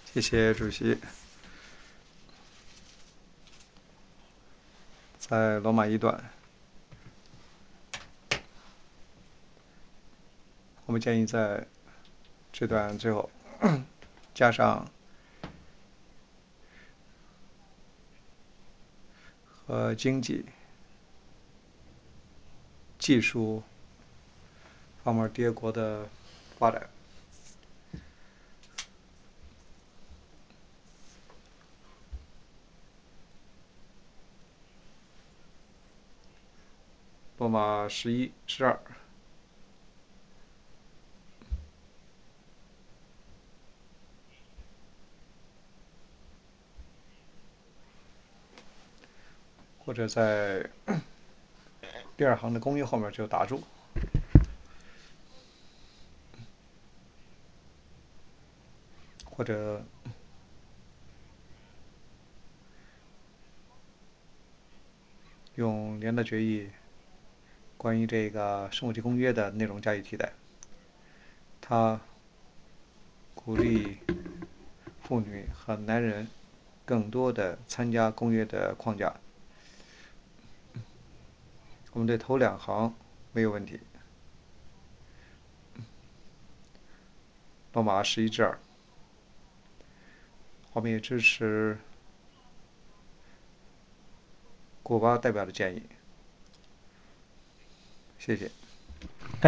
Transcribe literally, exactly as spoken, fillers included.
谢谢主席。在罗马一段，我们建议在这段最后加上和经济、技术方面跌国的发展。罗马十一、十二，或者在第二行的公寓后面就打住，或者用联合决议关于这个生物体公约的内容加以替代。它鼓励妇女和男人更多的参加公约的框架。我们对头两行没有问题。罗马十一之二，我们也支持古巴代表的建议。谢谢。